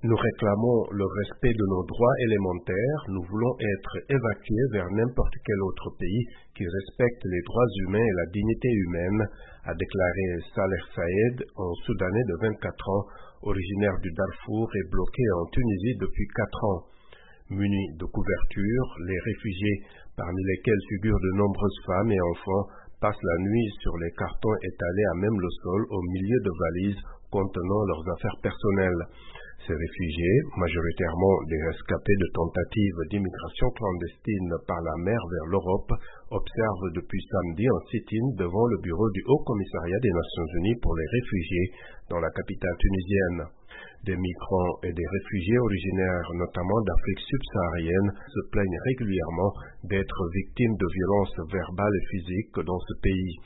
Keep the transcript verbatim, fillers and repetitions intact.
Nous réclamons le respect de nos droits élémentaires. Nous voulons être évacués vers n'importe quel autre pays qui respecte les droits humains et la dignité humaine, a déclaré Saleh Saïed, un Soudanais de vingt-quatre ans, originaire du Darfour et bloqué en Tunisie depuis quatre ans. Munis de couvertures, les réfugiés, parmi lesquels figurent de nombreuses femmes et enfants, passent la nuit sur les cartons étalés à même le sol au milieu de valises contenant leurs affaires personnelles. Ces réfugiés, majoritairement des rescapés de tentatives d'immigration clandestine par la mer vers l'Europe, observent depuis samedi un sit-in devant le bureau du Haut Commissariat des Nations Unies pour les réfugiés dans la capitale tunisienne. Des migrants et des réfugiés originaires, notamment d'Afrique subsaharienne, se plaignent régulièrement d'être victimes de violences verbales et physiques dans ce pays.